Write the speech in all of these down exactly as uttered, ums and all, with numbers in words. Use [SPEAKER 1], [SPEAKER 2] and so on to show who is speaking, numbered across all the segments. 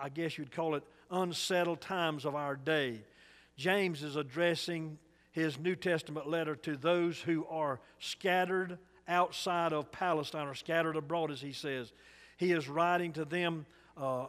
[SPEAKER 1] I guess you'd call it, unsettled times of our day. James is addressing his New Testament letter to those who are scattered outside of Palestine, or scattered abroad, as he says. He is writing to them uh,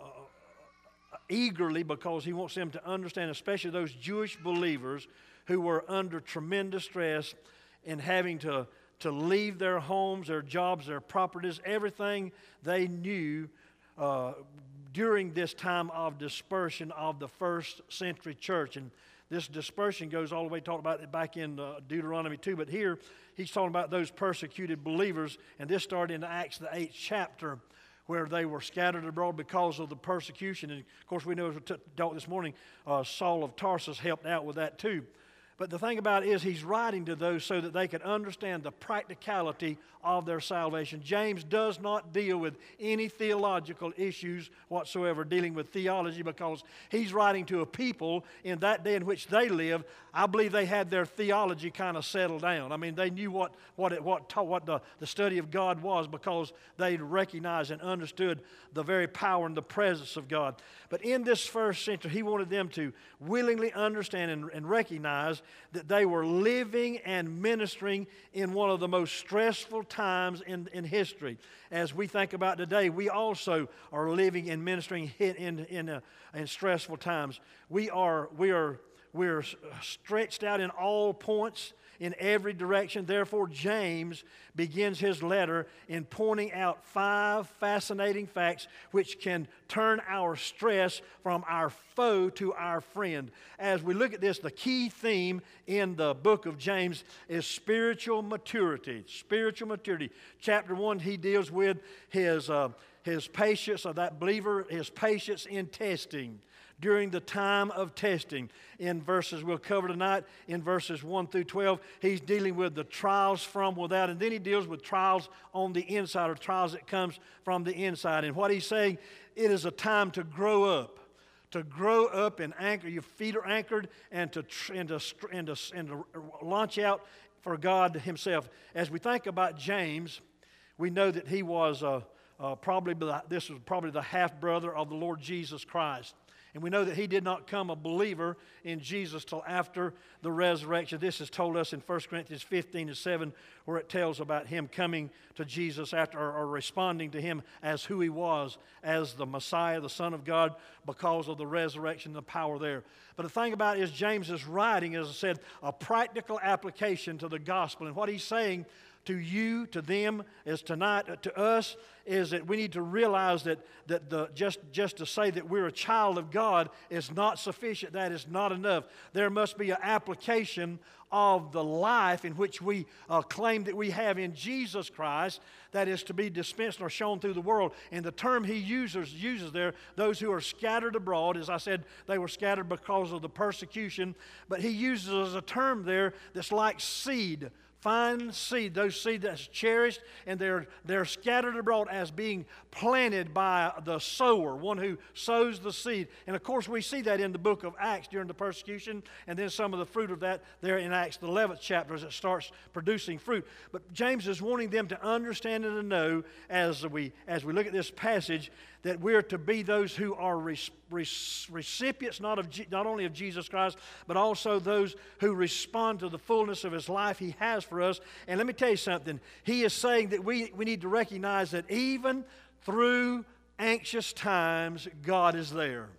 [SPEAKER 1] eagerly because he wants them to understand, especially those Jewish believers who were under tremendous stress in having to, to leave their homes, their jobs, their properties, everything they knew uh, during this time of dispersion of the first century church. And this dispersion goes all the way, talked about it back in uh, Deuteronomy two, but here he's talking about those persecuted believers, and this started in Acts, the eighth chapter, where they were scattered abroad because of the persecution. And of course, we know, as we t- talked this morning, uh, Saul of Tarsus helped out with that too. But the thing about it is, he's writing to those so that they could understand the practicality of their salvation. James does not deal with any theological issues whatsoever, dealing with theology, because he's writing to a people in that day in which they lived. I believe they had their theology kind of settled down. I mean, they knew what what it, what what the, the study of God was, because they recognized and understood the very power and the presence of God. But in this first century, he wanted them to willingly understand and, and recognize that they were living and ministering in one of the most stressful times in, in history. As we think about today, we also are living and ministering in, in, in, uh, in stressful times. We are, we are, we are stretched out in all points, in every direction. Therefore, James begins his letter in pointing out five fascinating facts which can turn our stress from our foe to our friend. As we look at this, the key theme in the book of James is spiritual maturity. Spiritual maturity. Chapter one, he deals with his, uh, his patience of that believer, his patience in testing. During the time of testing, in verses we'll cover tonight, in verses one through twelve, he's dealing with the trials from without, and then he deals with trials on the inside, or trials that comes from the inside. And what he's saying, it is a time to grow up, to grow up and anchor. Your feet are anchored, and to and to and to, and to launch out for God Himself. As we think about James, we know that he was uh, uh, probably this was probably the half brother of the Lord Jesus Christ. And we know that he did not come a believer in Jesus till after the resurrection. This is told us in First Corinthians fifteen and seven, where it tells about him coming to Jesus after, or, or responding to him as who he was, as the Messiah, the Son of God, because of the resurrection and the power there. But the thing about it is, James is writing, as I said, a practical application to the gospel. And what he's saying to you, to them, is tonight, to us, is that we need to realize that, that the, just, just to say that we're a child of God is not sufficient. That is not enough. There must be an application of the life in which we uh, claim that we have in Jesus Christ that is to be dispensed or shown through the world. And the term he uses, uses there, those who are scattered abroad, as I said, they were scattered because of the persecution, but he uses a term there that's like seed. Fine seed, those seed that's cherished, and they're, they're scattered abroad as being planted by the sower, one who sows the seed. And of course we see that in the book of Acts during the persecution, and then some of the fruit of that there in Acts, the eleventh chapter, as it starts producing fruit. But James is wanting them to understand and to know, as we, as we look at this passage, that we're to be those who are res, res, recipients not, of, not only of Jesus Christ, but also those who respond to the fullness of His life He has for us. And let me tell you something. He is saying that we, we need to recognize that even through anxious times, God is there.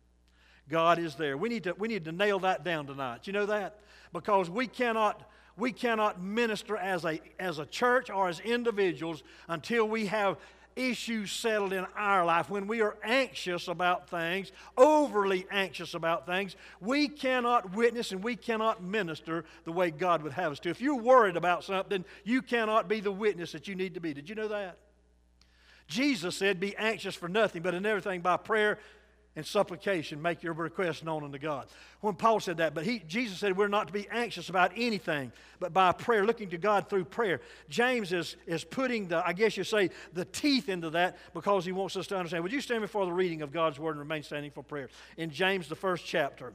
[SPEAKER 1] God is there. We need to, we need to nail that down tonight. You know that? Because we cannot... We cannot minister as a, as a church or as individuals until we have issues settled in our life. When we are anxious about things, overly anxious about things, we cannot witness and we cannot minister the way God would have us to. If you're worried about something, you cannot be the witness that you need to be. Did you know that? Jesus said, be anxious for nothing, but in everything by prayer and supplication, make your requests known unto God. When Paul said that, but he, Jesus said we're not to be anxious about anything, but by prayer, looking to God through prayer. James is, is putting the, I guess you say, the teeth into that because he wants us to understand. Would you stand before the reading of God's Word and remain standing for prayer? In James, the first chapter.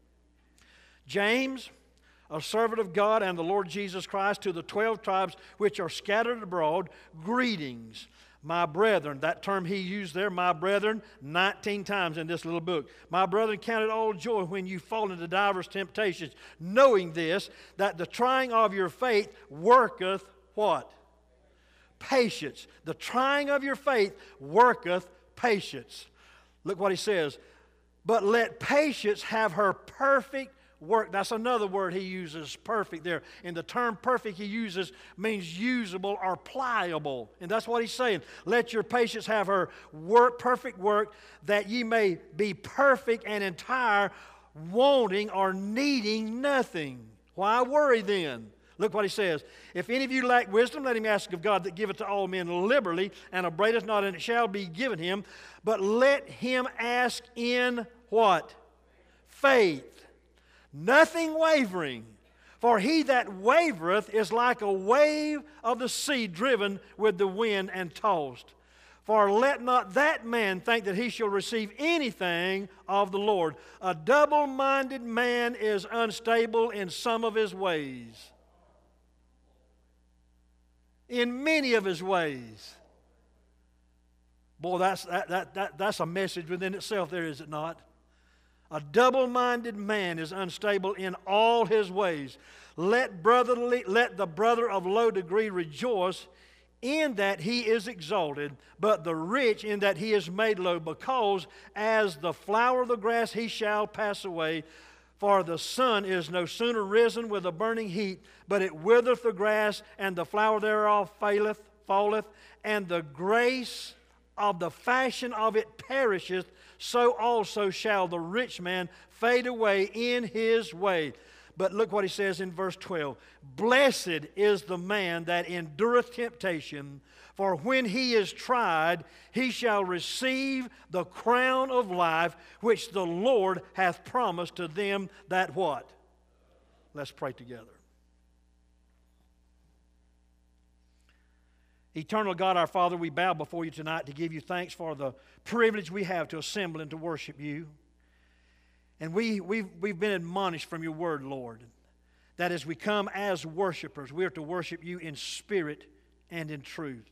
[SPEAKER 1] James, a servant of God and the Lord Jesus Christ, to the twelve tribes which are scattered abroad, greetings. My brethren, that term he used there, my brethren, nineteen times in this little book. My brethren, count it all joy when you fall into divers temptations, knowing this, that the trying of your faith worketh what? Patience. The trying of your faith worketh patience. Look what he says. But let patience have her perfect work. That's another word he uses, perfect there. And the term perfect he uses means usable or pliable. And that's what he's saying. Let your patience have her work, perfect work, that ye may be perfect and entire, wanting or needing nothing. Why worry then? Look what he says. If any of you lack wisdom, let him ask of God that giveth to all men liberally, and upbraideth not, and it shall be given him. But let him ask in what? Faith. Nothing wavering. For he that wavereth is like a wave of the sea driven with the wind and tossed. For let not that man think that he shall receive anything of the Lord. A double-minded man is unstable in some of his ways. In many of his ways. Boy, that's, that, that, that, that's a message within itself there, is it not? A double-minded man is unstable in all his ways. Let, brotherly, let the brother of low degree rejoice in that he is exalted, but the rich in that he is made low, because as the flower of the grass he shall pass away. For the sun is no sooner risen with a burning heat, but it withereth the grass, and the flower thereof faileth, falleth, and the grace of the fashion of it perisheth. So also shall the rich man fade away in his way. But look what he says in verse twelve. Blessed is the man that endureth temptation, for when he is tried, he shall receive the crown of life, which the Lord hath promised to them that what? Let's pray together. Eternal God, our Father, we bow before you tonight to give you thanks for the privilege we have to assemble and to worship you. And we, we've, we've been admonished from your word, Lord, that as we come as worshipers, we are to worship you in spirit and in truth.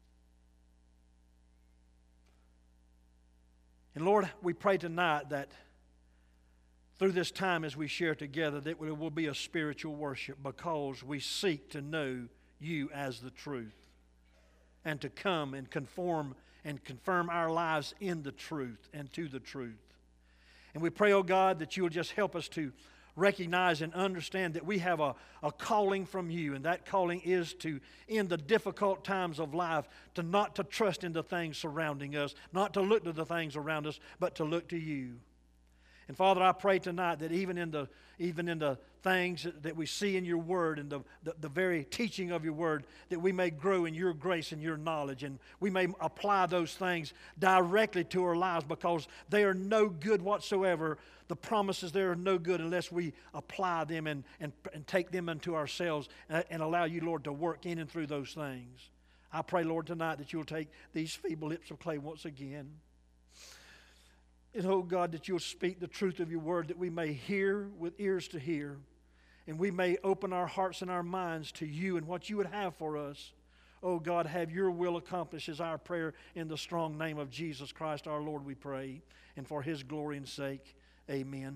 [SPEAKER 1] And Lord, we pray tonight that through this time as we share together, that it will be a spiritual worship, because we seek to know you as the truth, and to come and conform and confirm our lives in the truth and to the truth. And we pray, oh God, that you will just help us to recognize and understand that we have a, a calling from you, and that calling is to, in the difficult times of life, to not to trust in the things surrounding us, not to look to the things around us, but to look to you. And Father, I pray tonight that even in the even in the things that we see in your word and the, the, the very teaching of your word, that we may grow in your grace and your knowledge, and we may apply those things directly to our lives, because they are no good whatsoever. The promises there are no good unless we apply them and, and, and take them into ourselves and, and allow you, Lord, to work in and through those things. I pray, Lord, tonight that you'll take these feeble lips of clay once again. And, oh God, that you'll speak the truth of your word, that we may hear with ears to hear, and we may open our hearts and our minds to you and what you would have for us. Oh God, have your will accomplished is our prayer, in the strong name of Jesus Christ our Lord we pray, and for his glory and sake, amen.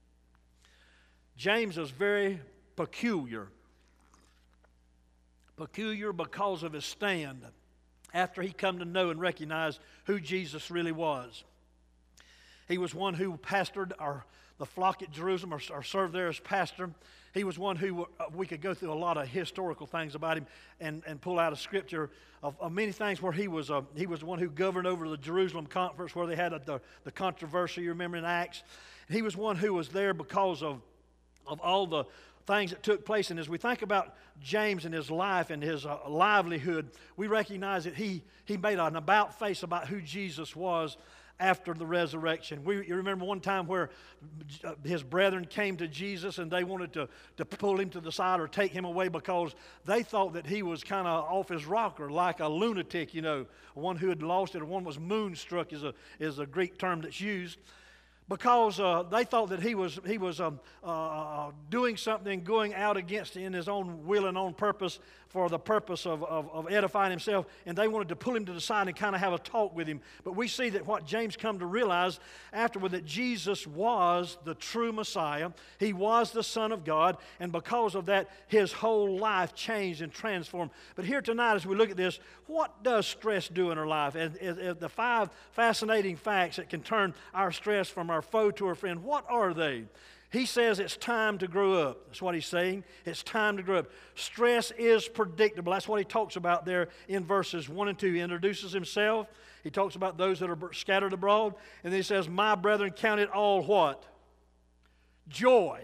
[SPEAKER 1] James is very peculiar. Peculiar because of his stand after he come to know and recognize who Jesus really was. He was one who pastored our, the flock at Jerusalem, or, or served there as pastor. He was one who, uh, we could go through a lot of historical things about him and, and pull out of Scripture of, of many things where he was, uh, he was the one who governed over the Jerusalem conference where they had a, the, the controversy, you remember, in Acts. He was one who was there because of, of all the things that took place. And as we think about James and his life and his uh, livelihood, we recognize that he, he made an about face about who Jesus was after the resurrection. We, you remember one time where his brethren came to Jesus and they wanted to, to pull him to the side or take him away, because they thought that he was kind of off his rocker, like a lunatic, you know, one who had lost it, or one was moonstruck is a, is a Greek term that's used. because uh, they thought that he was, he was um, uh, doing something, going out against in his own will and own purpose for the purpose of, of, of edifying himself, and they wanted to pull him to the side and kind of have a talk with him. But we see that what James come to realize afterward, that Jesus was the true Messiah. He was the Son of God, and because of that, his whole life changed and transformed. But here tonight, as we look at this, what does stress do in our life? And, and, and the five fascinating facts that can turn our stress from our foe to our friend, what are they? He says it's time to grow up. That's what he's saying. It's time to grow up. Stress is predictable. That's what he talks about there in verses one and two. He introduces himself. He talks about those that are scattered abroad. And then he says, my brethren, count it all what? Joy.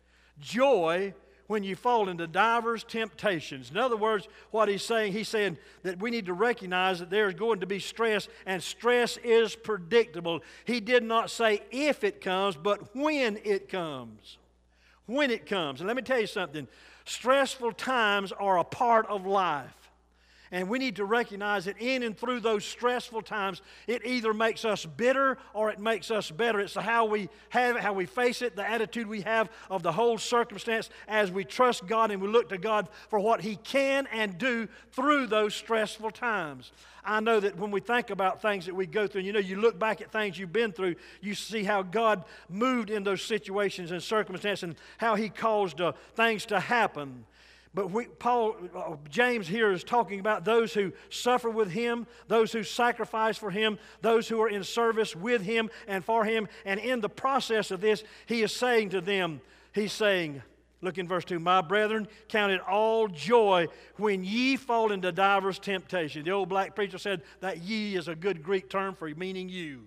[SPEAKER 1] Joy when you fall into divers temptations. In other words, what he's saying, he's saying that we need to recognize that there's going to be stress, and stress is predictable. He did not say if it comes, but when it comes. When it comes. And let me tell you something. Stressful times are a part of life. And we need to recognize that in and through those stressful times, it either makes us bitter or it makes us better. It's how we have it, how we face it, the attitude we have of the whole circumstance as we trust God and we look to God for what He can and do through those stressful times. I know that when we think about things that we go through, and you know, you look back at things you've been through, you see how God moved in those situations and circumstances and how He caused uh, things to happen. But we, Paul, uh, James here is talking about those who suffer with Him, those who sacrifice for Him, those who are in service with Him and for Him. And in the process of this, he is saying to them, he's saying, look in verse two, my brethren, count it all joy when ye fall into divers temptation. The old black preacher said that ye is a good Greek term for meaning you.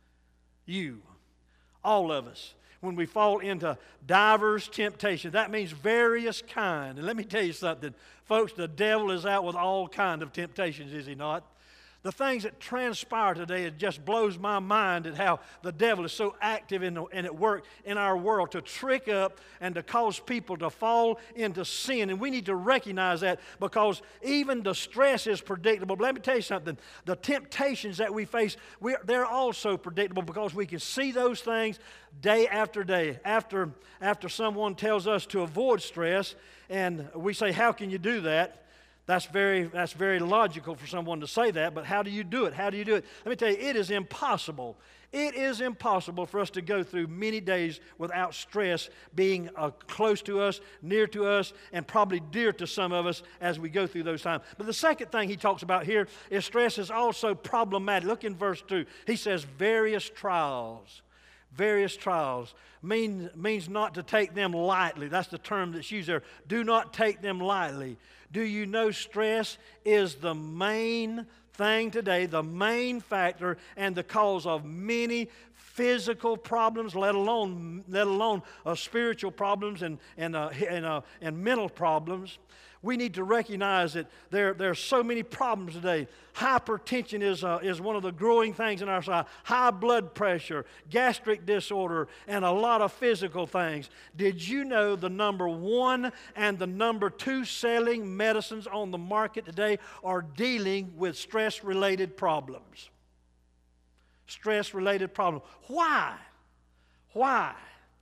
[SPEAKER 1] You. All of us. When we fall into divers temptation. That means various kind. And let me tell you something. Folks, the devil is out with all kind of temptations, is he not? The things that transpire today, it just blows my mind at how the devil is so active in, and at work in our world to trick up and to cause people to fall into sin. And we need to recognize that, because even the stress is predictable. But let me tell you something. The temptations that we face, we're, they're also predictable, because we can see those things day after day. After, after someone tells us to avoid stress, and we say, how can you do that? That's very, that's very logical for someone to say that, but how do you do it? How do you do it? Let me tell you, it is impossible. It is impossible for us to go through many days without stress being uh, close to us, near to us, and probably dear to some of us as we go through those times. But the second thing he talks about here is stress is also problematic. Look in verse two. He says various trials. Various trials mean, means not to take them lightly. That's the term that's used there. Do not take them lightly. Do you know stress is the main thing today, the main factor and the cause of many physical problems, let alone, let alone uh, spiritual problems and, and, uh, and, uh, and mental problems? We need to recognize that there, there are so many problems today. Hypertension is, uh, is one of the growing things in our society. High blood pressure, gastric disorder, and a lot of physical things. Did you know the number one and the number two selling medicines on the market today are dealing with stress-related problems? Stress-related problems. Why? Why?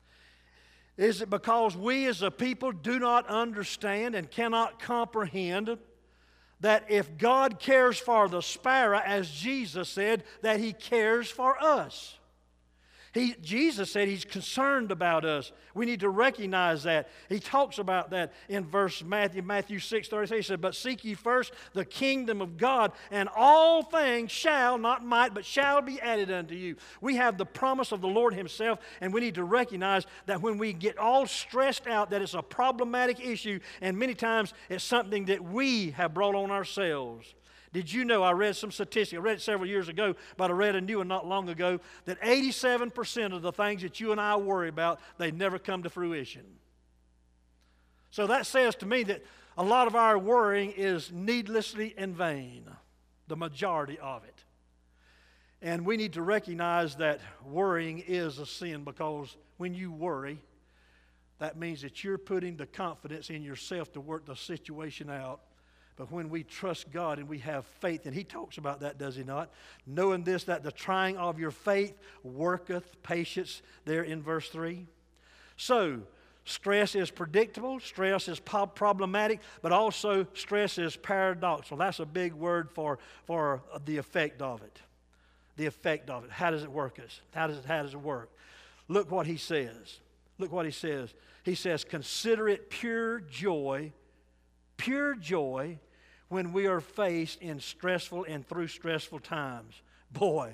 [SPEAKER 1] Is it because we as a people do not understand and cannot comprehend that if God cares for the sparrow, as Jesus said, that He cares for us? He, Jesus said He's concerned about us. We need to recognize that. He talks about that in verse Matthew, Matthew six thirty-three. He said, but seek ye first the kingdom of God, and all things shall, not might, but shall be added unto you. We have the promise of the Lord Himself, and we need to recognize that when we get all stressed out, that it's a problematic issue, and many times it's something that we have brought on ourselves. Did you know, I read some statistics, I read it several years ago, but I read a new one not long ago, that eighty-seven percent of the things that you and I worry about, they never come to fruition. So that says to me that a lot of our worrying is needlessly in vain, the majority of it. And we need to recognize that worrying is a sin, because when you worry, that means that you're putting the confidence in yourself to work the situation out. But when we trust God and we have faith, and he talks about that, does he not? Knowing this, that the trying of your faith worketh patience, there in verse three. So, stress is predictable, stress is problematic, but also stress is paradoxical. That's a big word for, for the effect of it. The effect of it. How does it work us? How does it, how does it work? Look what he says. Look what he says. He says, consider it pure joy, pure joy, when we are faced in stressful and through stressful times. Boy,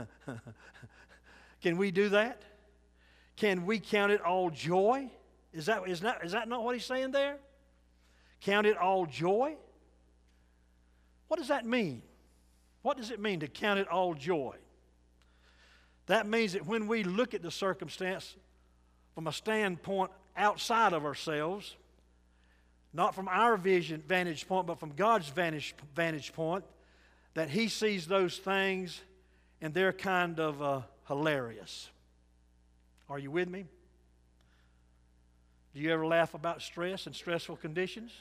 [SPEAKER 1] can we do that? Can we count it all joy? Is that, is, that, is that not what he's saying there? Count it all joy? What does that mean? What does it mean to count it all joy? That means that when we look at the circumstance from a standpoint outside of ourselves, not from our vision, vantage point, but from God's vantage, vantage point, that he sees those things and they're kind of uh, hilarious. Are you with me? Do you ever laugh about stress and stressful conditions?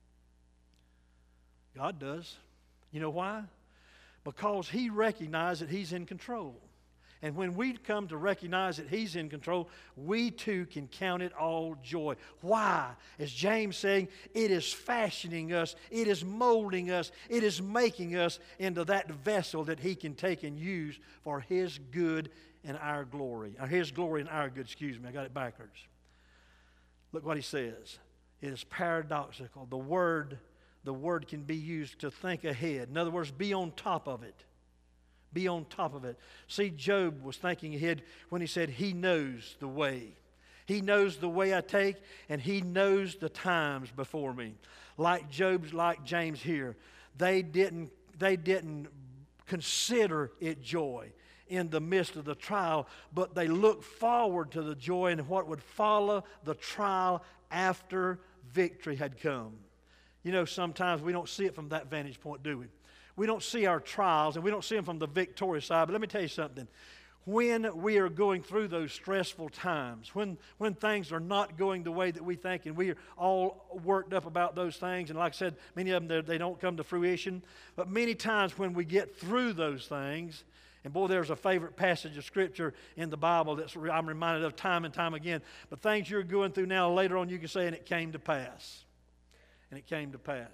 [SPEAKER 1] God does. You know why? Because he recognizes that he's in control. And when we come to recognize that he's in control, we too can count it all joy. Why? As James saying, it is fashioning us, it is molding us, it is making us into that vessel that he can take and use for his good and our glory. Or his glory and our good, excuse me, I got it backwards. Look what he says. It is paradoxical. The word, the word can be used to think ahead. In other words, be on top of it. Be on top of it. See, Job was thinking ahead when he said, he knows the way. He knows the way I take, and he knows the times before me. Like Job's, like James here, they didn't, they didn't consider it joy in the midst of the trial, but they looked forward to the joy and what would follow the trial after victory had come. You know, sometimes we don't see it from that vantage point, do we? We don't see our trials, and we don't see them from the victorious side. But let me tell you something. When we are going through those stressful times, when, when things are not going the way that we think, and we are all worked up about those things, and like I said, many of them, they don't come to fruition. But many times when we get through those things, and boy, there's a favorite passage of Scripture in the Bible that I'm reminded of time and time again. But things you're going through now, later on you can say, and it came to pass. And it came to pass.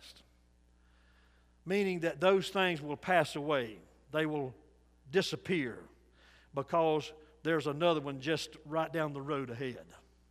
[SPEAKER 1] Meaning that those things will pass away. They will disappear because there's another one just right down the road ahead.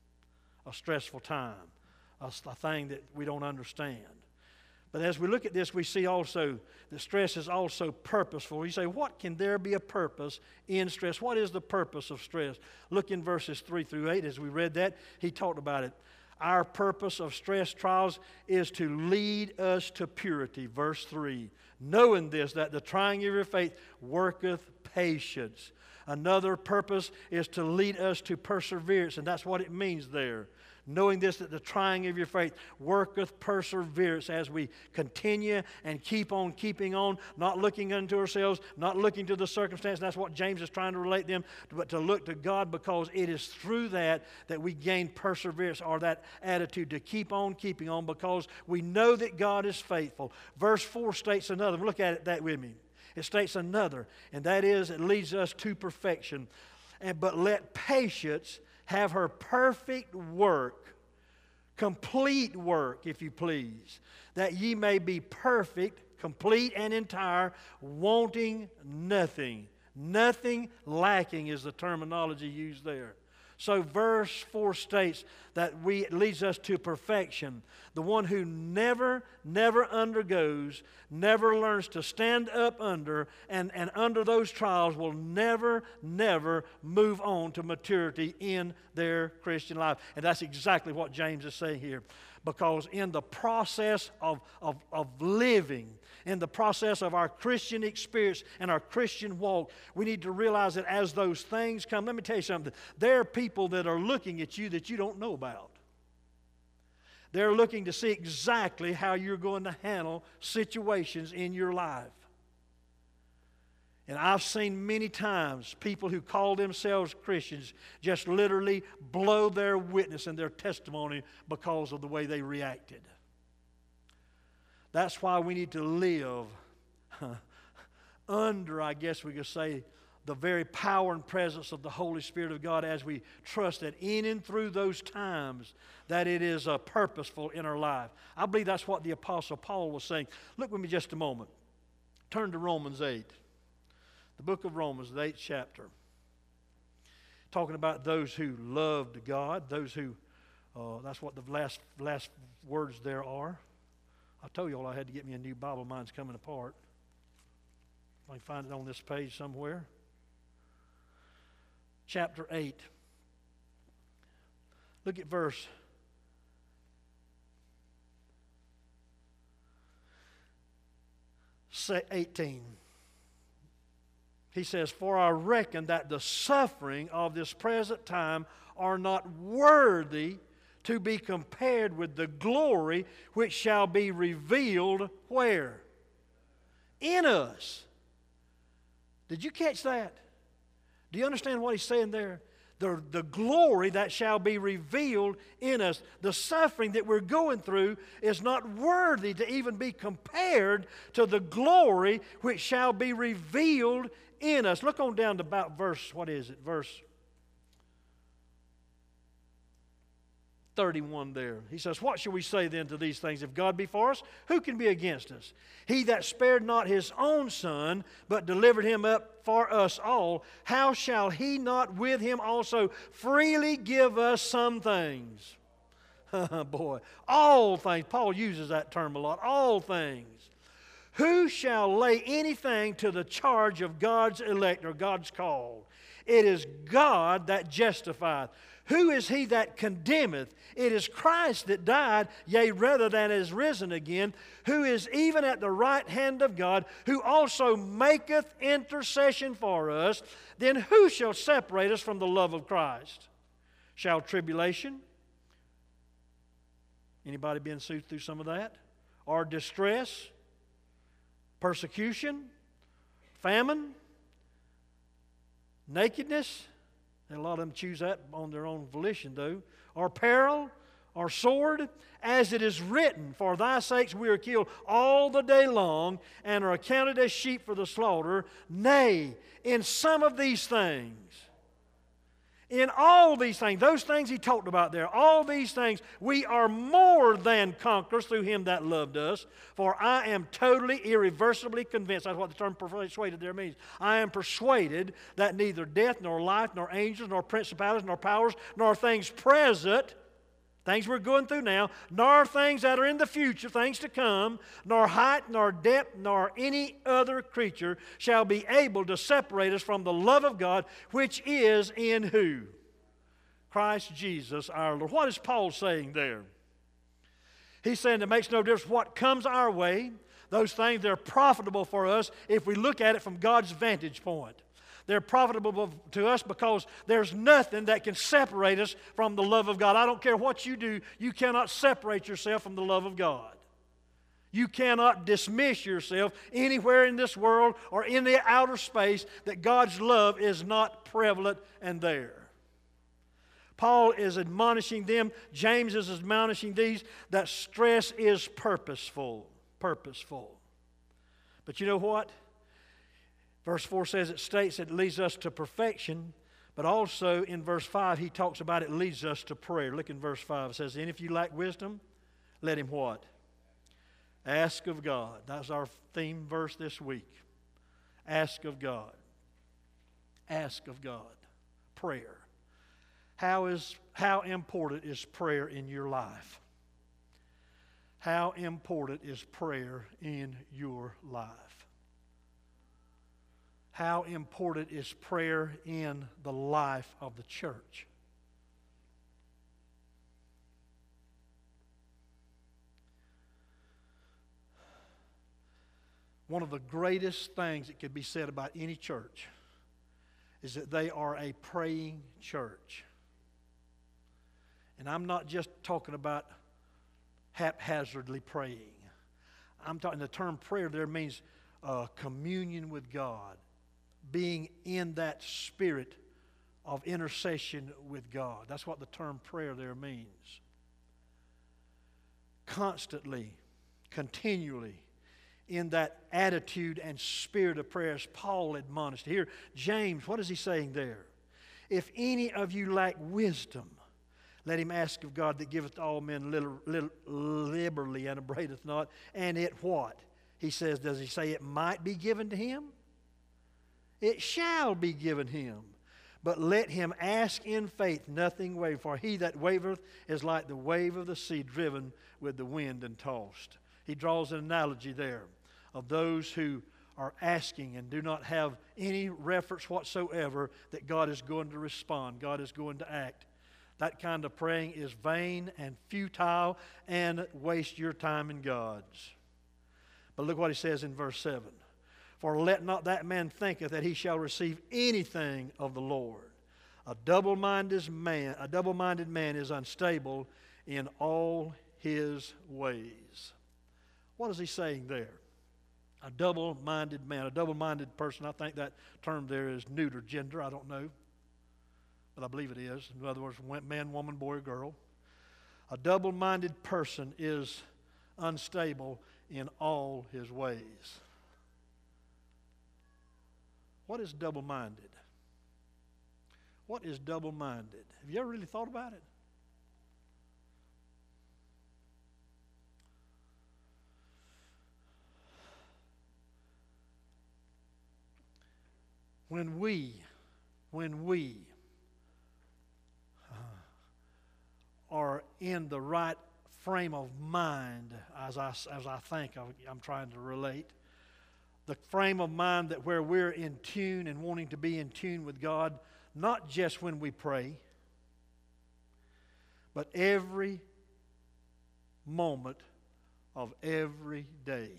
[SPEAKER 1] A stressful time. A, a thing that we don't understand. But as we look at this, we see also that stress is also purposeful. You say, what can there be a purpose in stress? What is the purpose of stress? Look in verses three through eight. As we read that, he talked about it. Our purpose of stress trials is to lead us to purity. Verse three, knowing this, that the trying of your faith worketh patience. Another purpose is to lead us to perseverance, and that's what it means there. Knowing this, that the trying of your faith worketh perseverance, as we continue and keep on keeping on, not looking unto ourselves, not looking to the circumstance. That's what James is trying to relate them, but to look to God, because it is through that that we gain perseverance, or that attitude to keep on keeping on, because we know that God is faithful. Verse four states another. Look at it that with me. It states another, and that is, it leads us to perfection. And but let patience have her perfect work, complete work, if you please, that ye may be perfect, complete and entire, wanting nothing. Nothing lacking is the terminology used there. So verse four states that we, it leads us to perfection. The one who never, never undergoes, never learns to stand up under, and, and under those trials will never, never move on to maturity in their Christian life. And that's exactly what James is saying here. Because in the process of, of, of living, in the process of our Christian experience and our Christian walk, we need to realize that as those things come, let me tell you something, there are people that are looking at you that you don't know about. They're looking to see exactly how you're going to handle situations in your life. And I've seen many times people who call themselves Christians just literally blow their witness and their testimony because of the way they reacted. That's why we need to live under, I guess we could say, the very power and presence of the Holy Spirit of God as we trust that in and through those times that it is uh, purposeful in our life. I believe that's what the Apostle Paul was saying. Look with me just a moment. Turn to Romans eight. The book of Romans, the eighth chapter. Talking about those who loved God, those who, uh, that's what the last, last words there are. I told you all I had to get me a new Bible. Mine's coming apart. I can find it on this page somewhere. Chapter eight. Look at verse eighteen. He says, "For I reckon that the suffering of this present time are not worthy to be compared with the glory which shall be revealed," where? In us. Did you catch that? Do you understand what he's saying there? The, the glory that shall be revealed in us. The suffering that we're going through is not worthy to even be compared to the glory which shall be revealed in us. Look on down to about verse, what is it? Verse thirty-one there. He says, "What shall we say then to these things? If God be for us, who can be against us? He that spared not his own Son, but delivered him up for us all, how shall he not with him also freely give us some things?" Boy, all things. Paul uses that term a lot. All things. "Who shall lay anything to the charge of God's elect," or God's called? "It is God that justifieth. Who is he that condemneth? It is Christ that died, yea, rather than is risen again, who is even at the right hand of God, who also maketh intercession for us. Then who shall separate us from the love of Christ? Shall tribulation?" Anybody been through some of that? "Or distress? Persecution? Famine? Nakedness?" And a lot of them choose that on their own volition, though. "Or peril, or sword, as it is written, for thy sakes we are killed all the day long, and are accounted as sheep for the slaughter. Nay, in some of these things," in all these things, those things he talked about there, all these things, "we are more than conquerors through him that loved us. For I am totally, irreversibly convinced," that's what the term persuaded there means. "I am persuaded that neither death, nor life, nor angels, nor principalities, nor powers, nor things present," things we're going through now, "nor things that are in the future," things to come, "nor height, nor depth, nor any other creature shall be able to separate us from the love of God, which is in" who? Christ Jesus our Lord. What is Paul saying there? He's saying it makes no difference what comes our way. Those things, they're profitable for us if we look at it from God's vantage point. They're profitable to us because there's nothing that can separate us from the love of God. I don't care what you do, you cannot separate yourself from the love of God. You cannot dismiss yourself anywhere in this world or in the outer space that God's love is not prevalent and there. Paul is admonishing them, James is admonishing these, that stress is purposeful. Purposeful. But you know what? Verse four says it states it leads us to perfection, but also in verse five he talks about it leads us to prayer. Look in verse five. It says, "And if you lack wisdom, let him" what? "Ask of God." That's our theme verse this week. Ask of God. Ask of God. Prayer. How is how important is prayer in your life? How important is prayer in your life? How important is prayer in the life of the church? One of the greatest things that could be said about any church is that they are a praying church. And I'm not just talking about haphazardly praying. I'm talking, the term prayer there means uh, communion with God, being in that spirit of intercession with God. That's what the term prayer there means. Constantly continually in that attitude and spirit of prayer as Paul admonished. Here, James, what is he saying there? If any of you lack wisdom, let him ask of God that giveth to all men little, little, liberally and upbraideth not. And it what? He says, does he say it might be given to him? It shall be given him. But let him ask in faith, nothing wavering. For he that wavereth is like the wave of the sea driven with the wind and tossed. He draws an analogy there of those who are asking and do not have any reference whatsoever that God is going to respond, God is going to act. That kind of praying is vain and futile and waste your time and God's. But look what he says in verse seven. For let not that man thinketh that he shall receive anything of the Lord. A double-minded man, a double-minded man is unstable in all his ways. What is he saying there? A double-minded man, a double-minded person. I think that term there is neuter gender. I don't know, but I believe it is. In other words, man, woman, boy, or girl. A double-minded person is unstable in all his ways. What is double-minded? What is double-minded? Have you ever really thought about it? When we, when we uh, are in the right frame of mind, as I, as I think I'm trying to relate, the frame of mind that where we're in tune and wanting to be in tune with God, not just when we pray, but every moment of every day.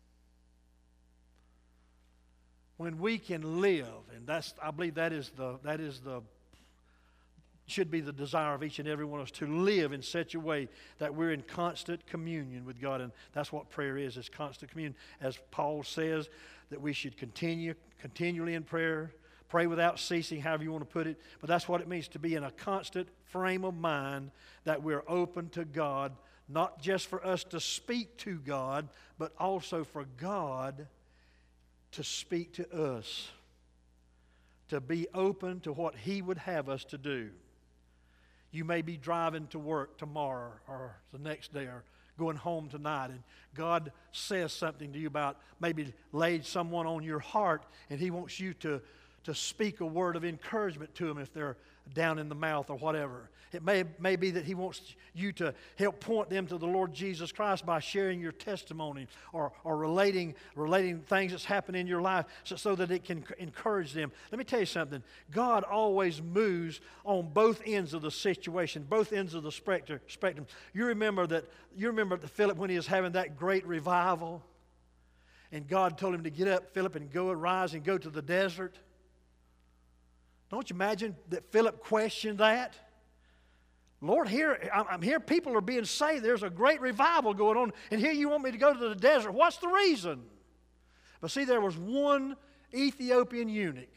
[SPEAKER 1] When we can live, and that's, I believe that is the, that is the, should be the desire of each and every one of us, to live in such a way that we're in constant communion with God. And that's what prayer is, is constant communion. As Paul says, that we should continue continually in prayer, pray without ceasing, however you want to put it. But that's what it means to be in a constant frame of mind, that we're open to God, not just for us to speak to God, but also for God to speak to us, to be open to what He would have us to do. You may be driving to work tomorrow or the next day or going home tonight, and God says something to you about maybe laid someone on your heart, and He wants you to, to speak a word of encouragement to them if they're down in the mouth or whatever. It may, may be that He wants you to help point them to the Lord Jesus Christ by sharing your testimony or, or relating, relating things that's happened in your life so, so that it can encourage them. Let me tell you something. God always moves on both ends of the situation, both ends of the spectrum. You remember that, you remember that Philip, when he was having that great revival, and God told him to get up, Philip, and go and rise and go to the desert. Don't you imagine that Philip questioned that? Lord, here, I'm here, people are being saved. There's a great revival going on, and here you want me to go to the desert. What's the reason? But see, there was one Ethiopian eunuch,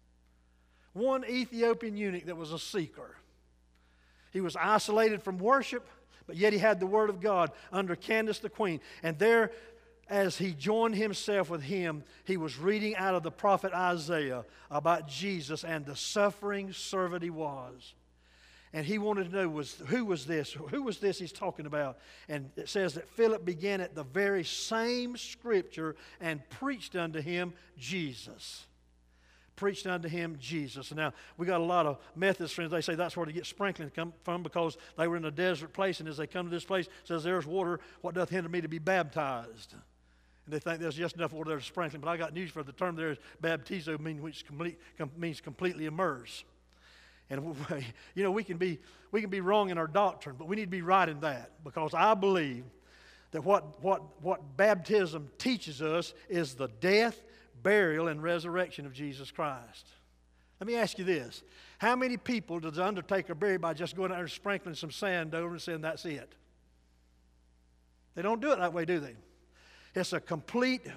[SPEAKER 1] one Ethiopian eunuch that was a seeker. He was isolated from worship, but yet he had the Word of God under Candace the queen. And there, as he joined himself with him, he was reading out of the prophet Isaiah about Jesus and the suffering servant he was. And he wanted to know, was, who was this? Who was this he's talking about? And it says that Philip began at the very same scripture and preached unto him Jesus. Preached unto him Jesus. Now, we got a lot of Methodist friends. They say that's where they get sprinkling come from, because they were in a desert place, and as they come to this place, it says, there's water. What doth hinder me to be baptized? And they think there's just enough water there to sprinkling. But I got news for the term there is baptizo, means, which complete, com, means completely immerse. And you know, we can be we can be wrong in our doctrine, but we need to be right in that, because I believe that what what what baptism teaches us is the death, burial, and resurrection of Jesus Christ. Let me ask you this: how many people does the undertaker bury by just going out there and sprinkling some sand over and saying that's it? They don't do it that way, do they? It's a complete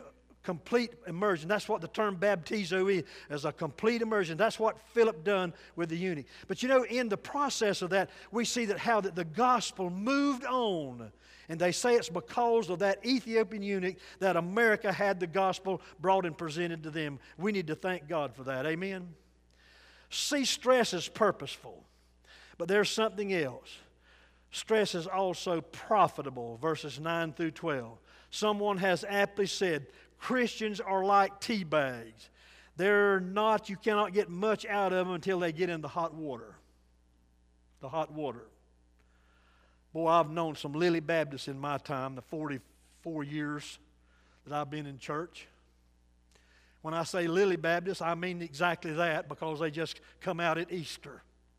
[SPEAKER 1] complete immersion. That's what the term baptizo is, is a complete immersion. That's what Philip done with the eunuch. But you know, in the process of that, we see that how that the gospel moved on. And they say it's because of that Ethiopian eunuch that America had the gospel brought and presented to them. We need to thank God for that. Amen? See, stress is purposeful. But there's something else. Stress is also profitable, verses nine through twelve. Someone has aptly said, Christians are like tea bags. They're not, you cannot get much out of them until they get in the hot water. The hot water. Boy, I've known some Lily Baptists in my time, the forty-four years that I've been in church. When I say Lily Baptists, I mean exactly that, because they just come out at Easter.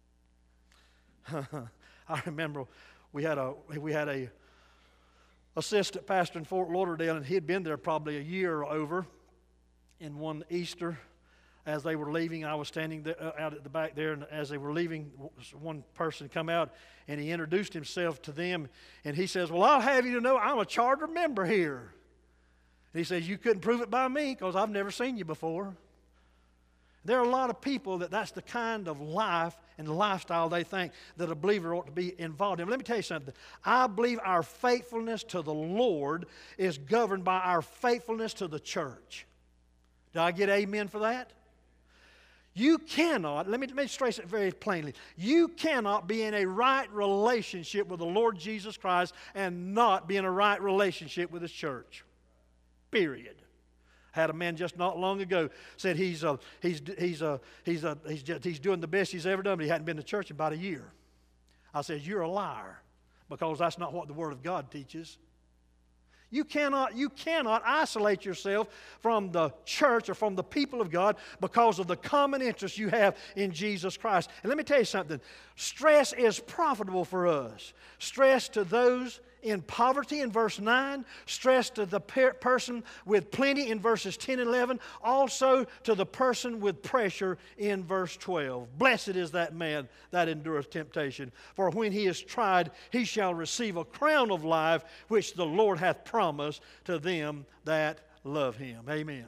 [SPEAKER 1] I remember we had a we had a assistant pastor in Fort Lauderdale, and he had been there probably a year or over. In one Easter, as they were leaving, I was standing there, uh, out at the back there, and as they were leaving, one person come out, and he introduced himself to them, and he says, well, I'll have you to know I'm a charter member here. And he says, you couldn't prove it by me, because I've never seen you before. There are a lot of people that that's the kind of life and lifestyle they think that a believer ought to be involved in. Let me tell you something. I believe our faithfulness to the Lord is governed by our faithfulness to the church. Did I get amen for that? You cannot, let me, let me stress it very plainly, you cannot be in a right relationship with the Lord Jesus Christ and not be in a right relationship with His church. Period. Had a man just not long ago said he's a, he's he's a, he's a, he's just, he's doing the best he's ever done, but he hadn't been to church in about a year. I said, you're a liar, because that's not what the Word of God teaches. You cannot, you cannot isolate yourself from the church or from the people of God because of the common interest you have in Jesus Christ. And let me tell you something. Stress is profitable for us. Stress to those in poverty in verse nine, stress to the per- person with plenty in verses ten and eleven, also to the person with pressure in verse twelve. Blessed is that man that endureth temptation, for when he is tried, he shall receive a crown of life, which the Lord hath promised to them that love Him. Amen.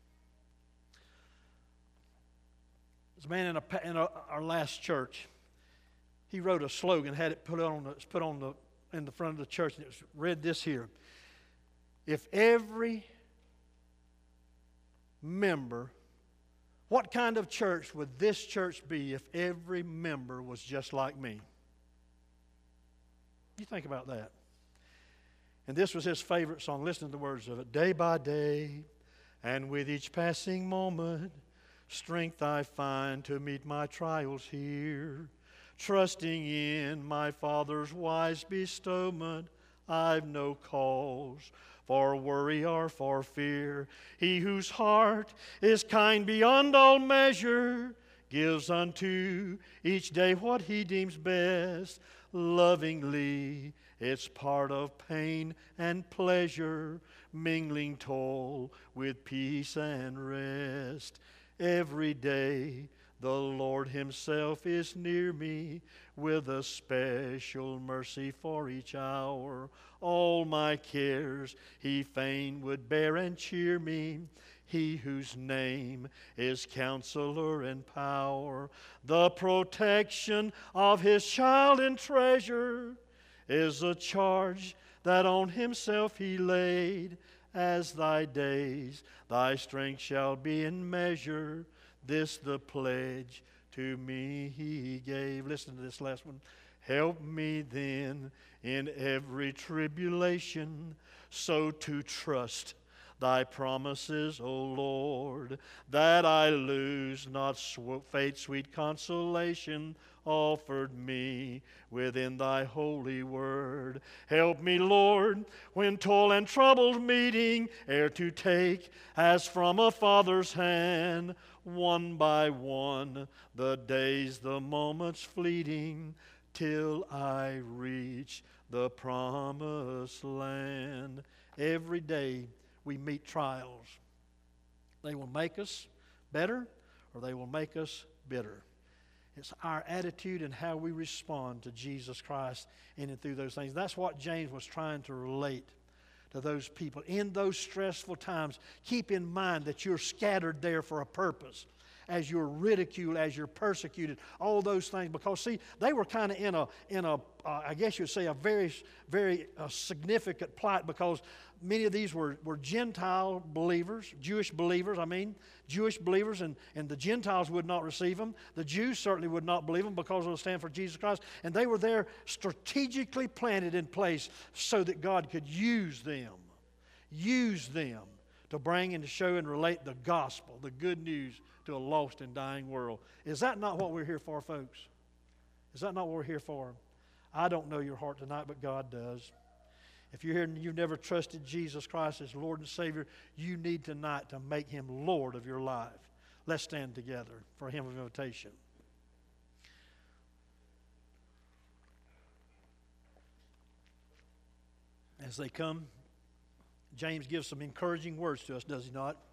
[SPEAKER 1] There's a man in, a, in a, our last church. He wrote a slogan, had it put on the, put on the in the front of the church, and it was read this here. If every member, what kind of church would this church be if every member was just like me? You think about that. And this was his favorite song. Listen to the words of it. Day by day, and with each passing moment, strength I find to meet my trials here. Trusting in my Father's wise bestowment, I've no cause for worry or for fear. He whose heart is kind beyond all measure gives unto each day what He deems best. Lovingly, it's part of pain and pleasure, mingling toil with peace and rest. Every day, the Lord Himself is near me with a special mercy for each hour. All my cares He fain would bear and cheer me. He whose name is Counselor and Power, the protection of His child and treasure, is a charge that on Himself He laid. As thy days, thy strength shall be in measure. This the pledge to me He gave. Listen to this last one. Help me then in every tribulation, so to trust Thy promises, O Lord, that I lose not sw- faith's sweet consolation offered me within Thy holy word. Help me, Lord, when toil and trouble meeting, ere to take, as from a father's hand, one by one, the days, the moments fleeting, till I reach the promised land. Every day we meet trials. They will make us better, or they will make us bitter. It's our attitude and how we respond to Jesus Christ in and through those things. That's what James was trying to relate to those people. In those stressful times, keep in mind that you're scattered there for a purpose. As you're ridiculed, as you're persecuted, all those things. Because, see, they were kind of in a, in a uh, I guess you'd say, a very, very uh, significant plight, because many of these were, were Gentile believers, Jewish believers, I mean, Jewish believers, and, and the Gentiles would not receive them. The Jews certainly would not believe them because of the stand for Jesus Christ. And they were there strategically planted in place so that God could use them, use them to bring and to show and relate the gospel, the good news, to a lost and dying world. Is that not what we're here for, folks? Is that not what we're here for? I don't know your heart tonight, but God does. If you're here and you've never trusted Jesus Christ as Lord and Savior, you need tonight to make Him Lord of your life. Let's stand together for a hymn of invitation. As they come, James gives some encouraging words to us, does he not?